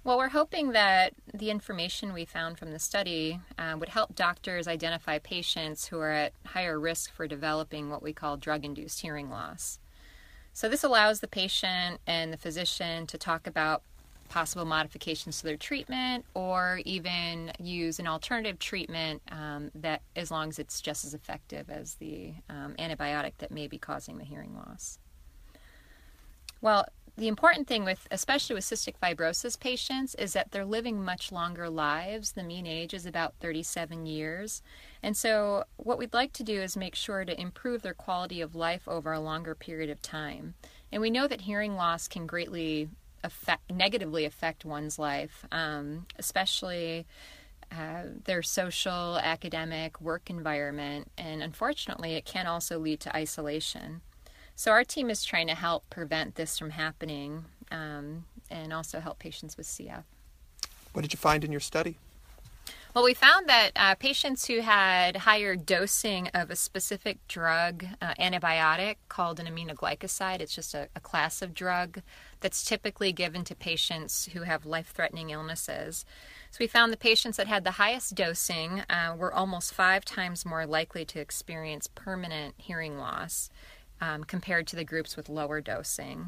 Well, we're hoping that the information we found from the study would help doctors identify patients who are at higher risk for developing what we call drug-induced hearing loss. So this allows the patient and the physician to talk about possible modifications to their treatment or even use an alternative treatment that as long as it's just as effective as the antibiotic that may be causing the hearing loss. Well, the important thing especially with cystic fibrosis patients is that they're living much longer lives. The mean age is about 37 years. And so what we'd like to do is make sure to improve their quality of life over a longer period of time. And we know that hearing loss can greatly negatively affect one's life, especially their social, academic, work environment. And unfortunately, it can also lead to isolation. So our team is trying to help prevent this from happening and also help patients with CF. What did you find in your study? Well, we found that patients who had higher dosing of a specific drug, antibiotic called an aminoglycoside, it's just a class of drug that's typically given to patients who have life-threatening illnesses. So we found the patients that had the highest dosing were almost 5 times more likely to experience permanent hearing loss compared to the groups with lower dosing.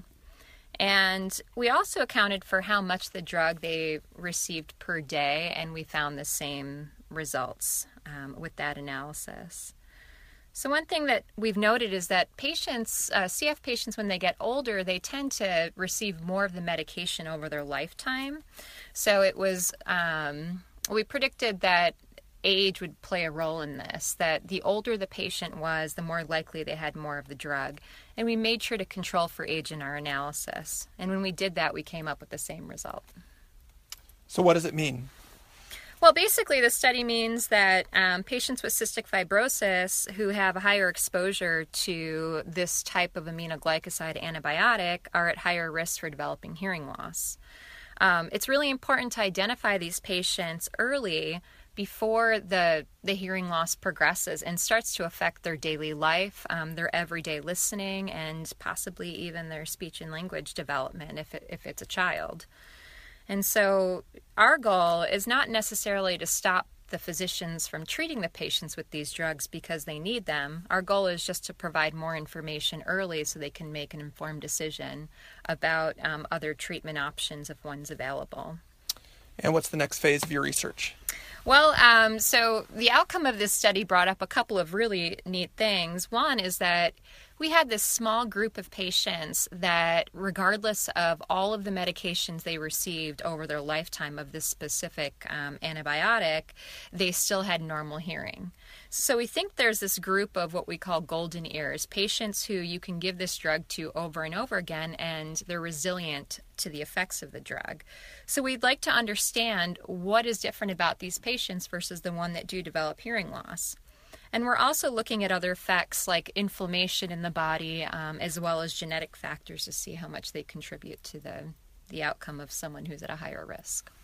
And we also accounted for how much the drug they received per day, and we found the same results with that analysis. So one thing that we've noted is that patients, CF patients, when they get older, they tend to receive more of the medication over their lifetime. So it was, we predicted that age would play a role in this, that the older the patient was, the more likely they had more of the drug. And we made sure to control for age in our analysis. And when we did that, we came up with the same result. So what does it mean? Well, basically, the study means that patients with cystic fibrosis who have a higher exposure to this type of aminoglycoside antibiotic are at higher risk for developing hearing loss. It's really important to identify these patients early before the hearing loss progresses and starts to affect their daily life, their everyday listening, and possibly even their speech and language development if it's a child. And so our goal is not necessarily to stop the physicians from treating the patients with these drugs because they need them. Our goal is just to provide more information early so they can make an informed decision about other treatment options if one's available. And what's the next phase of your research? Well, so the outcome of this study brought up a couple of really neat things. One is that we had this small group of patients that, regardless of all of the medications they received over their lifetime of this specific antibiotic, they still had normal hearing. So we think there's this group of what we call golden ears, patients who you can give this drug to over and over again, and they're resilient to the effects of the drug. So we'd like to understand what is different about these patients versus the one that do develop hearing loss. And we're also looking at other effects like inflammation in the body, as well as genetic factors to see how much they contribute to the outcome of someone who's at a higher risk.